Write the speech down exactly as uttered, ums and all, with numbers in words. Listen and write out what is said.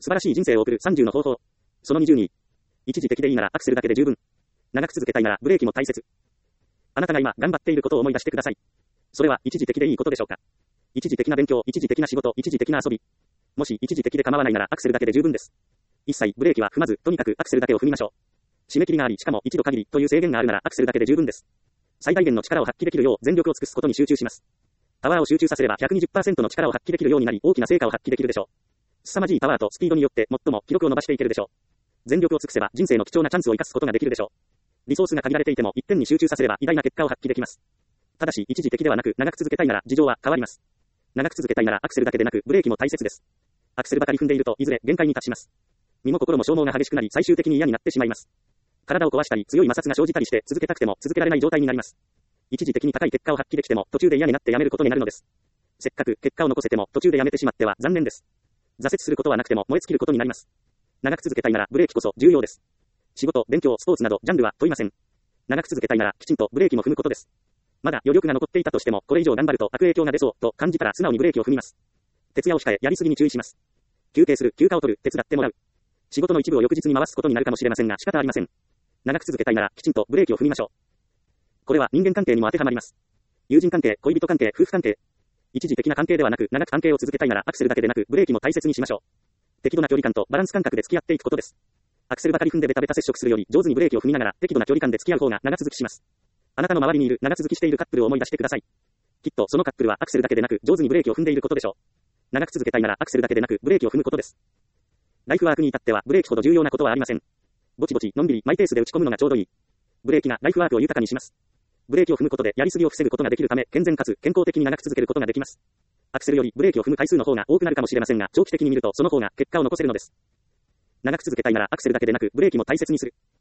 素晴らしい人生を送るさんじゅうの方法。そのにじゅうに。一時的でいいならアクセルだけで十分。長く続けたいならブレーキも大切。あなたが今頑張っていることを思い出してください。それは一時的でいいことでしょうか。一時的な勉強、一時的な仕事、一時的な遊び。もし一時的で構わないならアクセルだけで十分です。一切ブレーキは踏まず、とにかくアクセルだけを踏みましょう。締め切りがあり、しかも一度限りという制限があるならアクセルだけで十分です。最大限の力を発揮できるよう全力を尽くすことに集中します。パワーを集中させれば ひゃくにじゅっパーセント の力を発揮できるようになり、大きな成果を発揮できるでしょう。凄まじいパワーとスピードによって最も記録を伸ばしていけるでしょう。全力を尽くせば人生の貴重なチャンスを生かすことができるでしょう。リソースが限られていても一点に集中させれば偉大な結果を発揮できます。ただし一時的ではなく長く続けたいなら事情は変わります。長く続けたいならアクセルだけでなくブレーキも大切です。アクセルばかり踏んでいるといずれ限界に達します。身も心も消耗が激しくなり最終的に嫌になってしまいます。体を壊したり強い摩擦が生じたりして続けたくても続けられない状態になります。一時的に高い結果を発揮できても途中で嫌になってやめることになるのです。せっかく結果を残せても途中でやめてしまっては残念です。挫折することはなくても燃え尽きることになります。長く続けたいならブレーキこそ重要です。仕事、勉強、スポーツなどジャンルは問いません。長く続けたいならきちんとブレーキも踏むことです。まだ余力が残っていたとしてもこれ以上頑張ると悪影響が出そうと感じたら素直にブレーキを踏みます。徹夜を控えやりすぎに注意します。休憩する、休暇を取る、手伝ってもらう。仕事の一部を翌日に回すことになるかもしれませんが仕方ありません。長く続けたいならきちんとブレーキを踏みましょう。これは人間関係にも当てはまります。友人関係、恋人関係、夫婦関係。一時的な関係ではなく長く関係を続けたいならアクセルだけでなくブレーキも大切にしましょう。適度な距離感とバランス感覚で付き合っていくことです。アクセルばかり踏んでベタベタ接触するより上手にブレーキを踏みながら適度な距離感で付き合う方が長続きします。あなたの周りにいる長続きしているカップルを思い出してください。きっとそのカップルはアクセルだけでなく上手にブレーキを踏んでいることでしょう。長く続けたいならアクセルだけでなくブレーキを踏むことです。ライフワークに至ってはブレーキほど重要なことはありません。ぼちぼちのんびりマイペースで打ち込むのがちょうどいい。ブレーキがライフワークを豊かにします。ブレーキを踏むことでやりすぎを防ぐことができるため健全かつ健康的に長く続けることができます。アクセルよりブレーキを踏む回数の方が多くなるかもしれませんが長期的に見るとその方が結果を残せるのです。長く続けたいならアクセルだけでなくブレーキも大切にする。